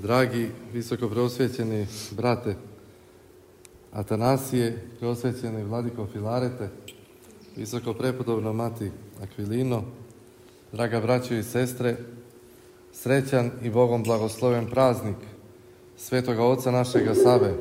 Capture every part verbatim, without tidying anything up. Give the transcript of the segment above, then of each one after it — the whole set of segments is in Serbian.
Dragi visoko preosvećeni brate Atanasije, preosvećeni vladiko Filarete, visoko prepodobna mati Akvilino, draga braćo i sestre, srećan i Bogom blagosloven praznik svetoga oca našega Save.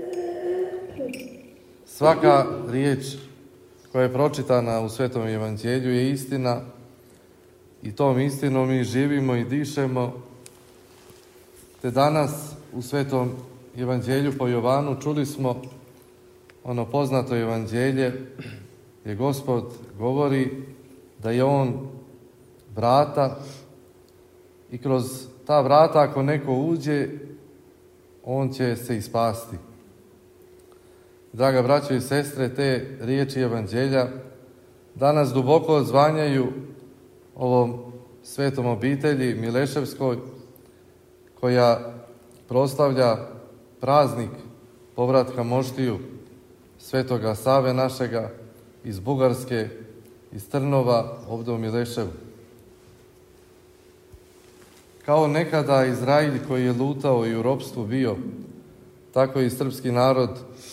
Svaka riječ koja je pročitana u Svetom evanđelju je istina i tom istinom mi živimo i dišemo. Te danas u Svetom evanđelju po Jovanu čuli smo ono poznato evanđelje gdje Gospod govori da je On vrata i kroz ta vrata ako neko uđe, on će se ispasti. Draga braćo i sestre, te riječi evanđelja danas duboko odzvanjaju ovom svetom obitelji Mileševskoj, koja proslavlja praznik povratka moštiju svetoga Save našega iz Bugarske, iz Trnova, ovdje u Mileševu. Kao nekada Izrael koji je lutao i u ropstvu bio, tako i srpski narod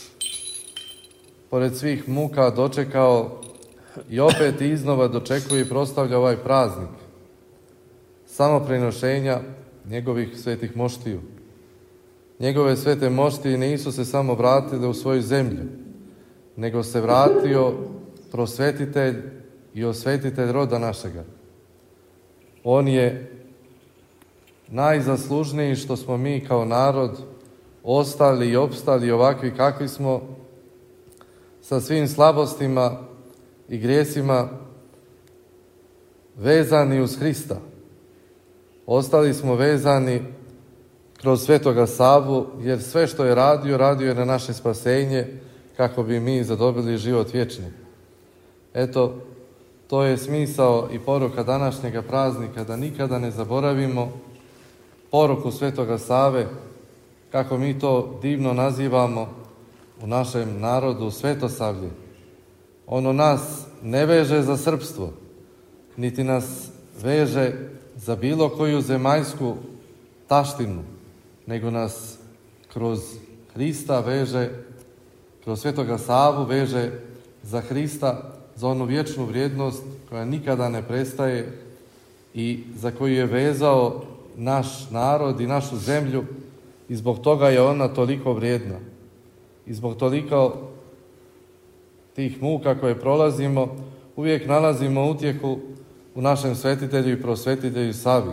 pored svih muka dočekao i opet iznova dočekuje i proslavlja ovaj praznik samo prenošenja njegovih svetih moštiju. Njegove svete moštije nisu se samo vratile u svoju zemlju, nego se vratio prosvetitelj i osvetitelj roda našega. On je najzaslužniji što smo mi kao narod ostali i opstali ovakvi kakvi smo, sa svim slabostima i grijesima vezani uz Hrista. Ostali smo vezani kroz svetoga Savu, jer sve što je radio, radio je na naše spasenje, kako bi mi zadobili život vječni. Eto, to je smisao i poruka današnjega praznika, da nikada ne zaboravimo poruku svetoga Save, kako mi to divno nazivamo u našem narodu svetosavlje. Ono nas ne veže za srpstvo, niti nas veže za bilo koju zemaljsku taštinu, nego nas kroz Hrista veže, kroz svetoga Savu veže za Hrista, za onu vječnu vrijednost koja nikada ne prestaje i za koju je vezao naš narod i našu zemlju, i zbog toga je ona toliko vrijedna. I zbog toliko tih muka koje prolazimo, uvijek nalazimo utjehu u našem svetitelju i prosvetitelju Savi.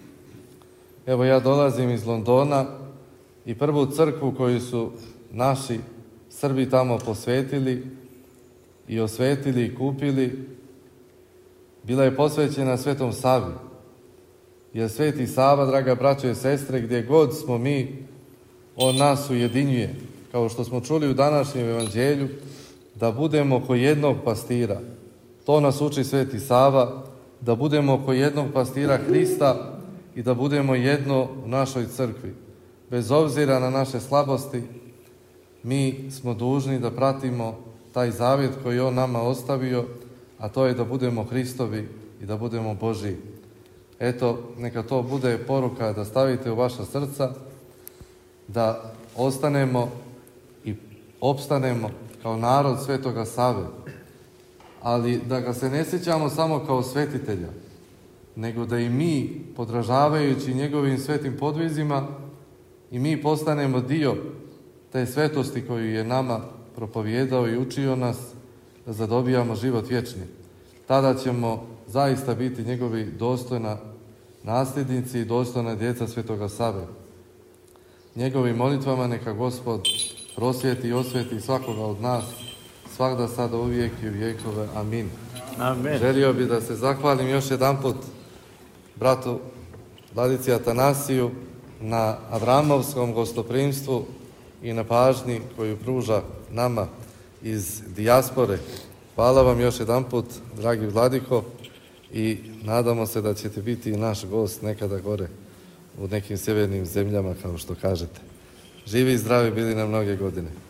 Evo, ja dolazim iz Londona i prvu crkvu koju su naši Srbi tamo posvetili i osvetili i kupili, bila je posvećena Svetom Savi. Jer Sveti Sava, draga braćo i sestre, gdje god smo mi, on nas ujedinjuje. Kao što smo čuli u današnjem evanđelju, da budemo oko jednog pastira. To nas uči Sveti Sava, da budemo oko jednog pastira Hrista i da budemo jedno u našoj crkvi. Bez obzira na naše slabosti, mi smo dužni da pratimo taj zavjet koji je on nama ostavio, a to je da budemo Hristovi i da budemo Božji. Eto, neka to bude poruka da stavite u vaša srca, da ostanemo i opstanemo kao narod svetoga Save, ali da ga se ne sjećamo samo kao svetitelja, nego da i mi, podražavajući njegovim svetim podvizima, i mi postanemo dio te svetosti koju je nama propovjedao i učio nas, da zadobijamo život vječni. Tada ćemo zaista biti njegovi dostojna nasljednici i dostojna djeca svetoga Save. Njegovim molitvama neka Gospod prosvjeti i osvjeti svakoga od nas, svakda sada uvijek i u vjekove. Amin. Amen. Želio bi da se zahvalim još jedanput bratu Vladici Atanasiju na avramovskom gostoprimstvu i na pažnji koju pruža nama iz dijaspore. Hvala vam još jedanput, dragi vladiko, i nadamo se da ćete biti i naš gost nekada gore u nekim sjevernim zemljama, kao što kažete. Živi i zdravi bili na mnoge godine.